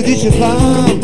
будучи сам,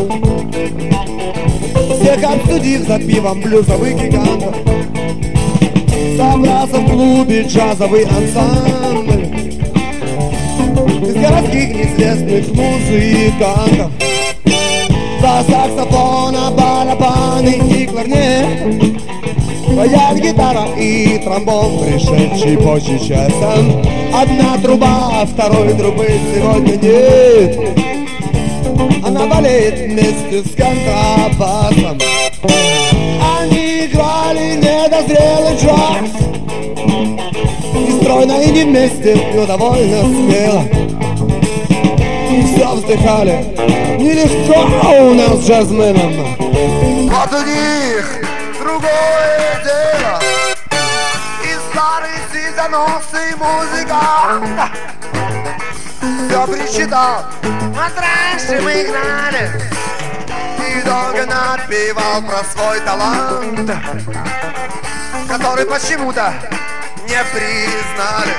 всех обсудив за пивом блюзовых гигантов, собрался в клубе джазовый ансамбль из городских неизвестных музыкантов. За саксофона, барабаны и кларнет, рояль, гитара и тромбон, пришедший позже часом. Одна труба, второй трубы сегодня нет. Она болеет вместе с контрабасом. Они играли недозрелый джаз, не стройно и не вместе, но довольно смело. И все вздыхали, нелегко у нас джазменам. Вот у них другое дело. И старый сизоносый музыкант все причитал: вот раньше мы играли. И долго напевал про свой талант, который почему-то не признали.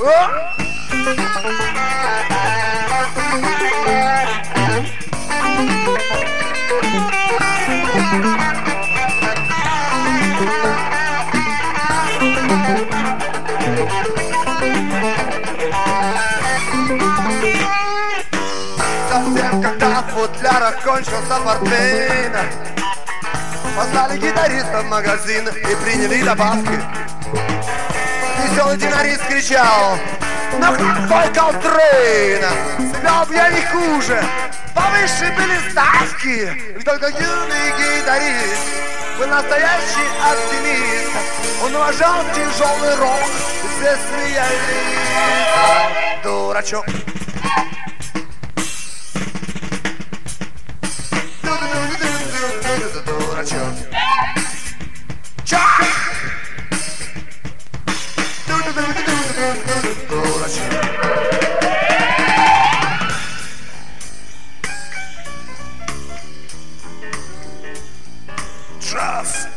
Совсем когда в футлярах кончился портвейн, позвали гитариста в магазин и приняли добавки. Веселый тенорист кричал: ну какой Колтрейн, себя б я не хуже, повыше были ставки. И только юный гитарист был настоящий оптимист. Он уважал тяжелый рок, и все смеялись. Дурачок. Дурачок. Чак! Дурачок. Джаз.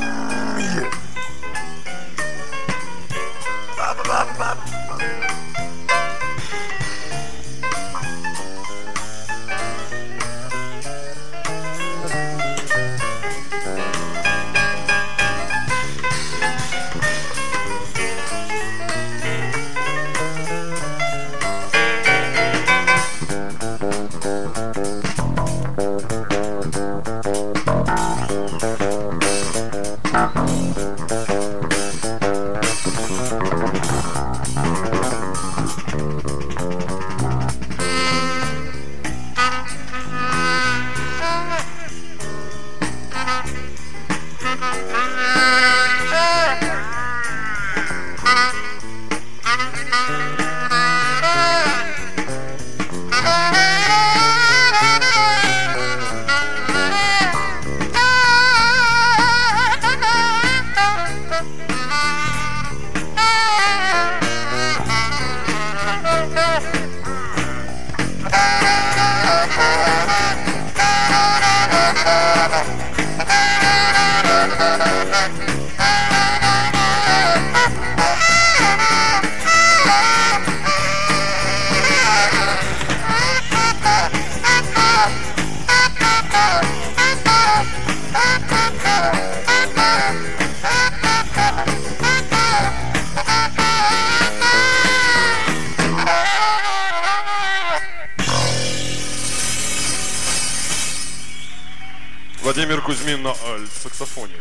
Владимир Кузьмин на альт-саксофоне.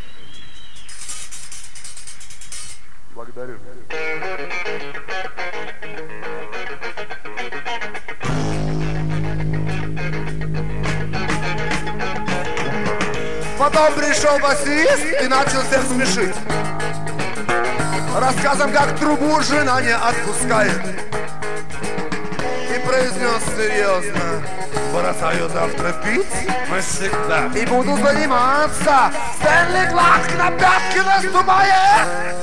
Благодарю. Потом пришел басист и начал всех смешить рассказом, как трубу жена не отпускает. И произнес серьезно: бросаю завтра пить навсегда и буду заниматься. Стэнли Кларк на пятки наступает.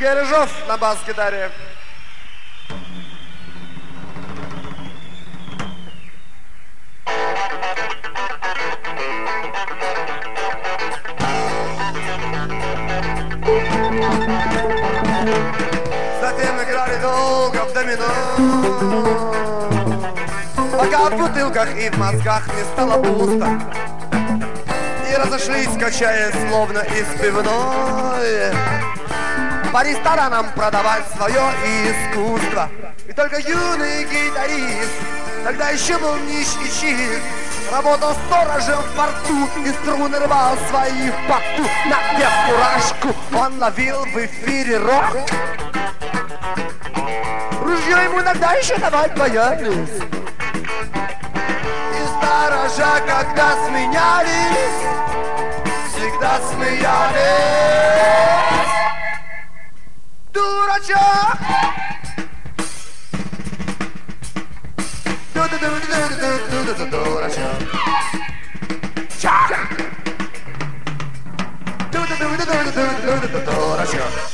Сергей Рыжов на бас-гитаре. Затем играли долго в домино, пока в бутылках и в мозгах не стало пусто, и разошлись, качаясь, словно из пивной, по ресторанам продавать свое искусство. И только юный гитарист, тогда еще был нищ и чист, работал сторожем в порту и струны рвал свои в поту. Надев фуражку, он ловил в эфире рок. Ружье ему иногда еще давать боялись. И сторожа, когда сменялись, всегда смеялись. Дурачок! Дурачок! Чак! Дурачок!